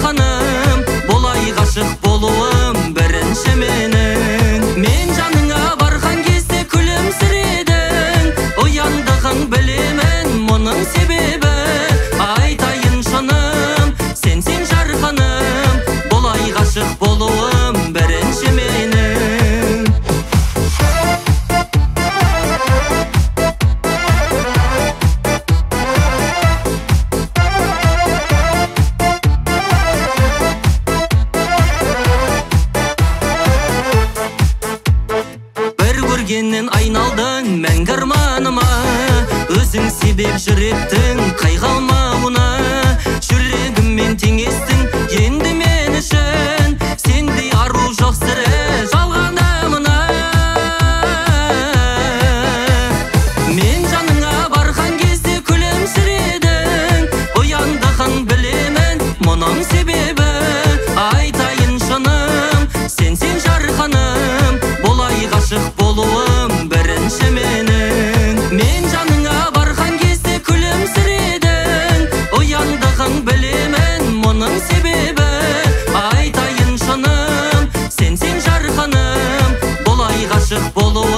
жарқаным, болай ғашық болуым бірінші менің. Мен жаныңа барған кезде күлімсіредің, ояндығын білемін мұның себебі. Айтайын шыным, сен жарқаным, болай ғашық болуым бірінші менің. Көргеннен айналдың мәңгі арманыма, өзің себеп жүректің қайғалмауына. Жүрегіммен теңестің енді мен үшін, сендей ару жоқ сірі жалғанымына. Мен жаныңа барған кезде күлімсіредің, ояндығын білемін мұның себебі. Айтайын шыным, сен жарқаным, болай ғашық болуым бірінші менің. Мен жаныңа барған кезде күлімсіредің, ояндығын білемін мұның себебі. Айтайын шыным, сен жарқаным, болай ғашық болуым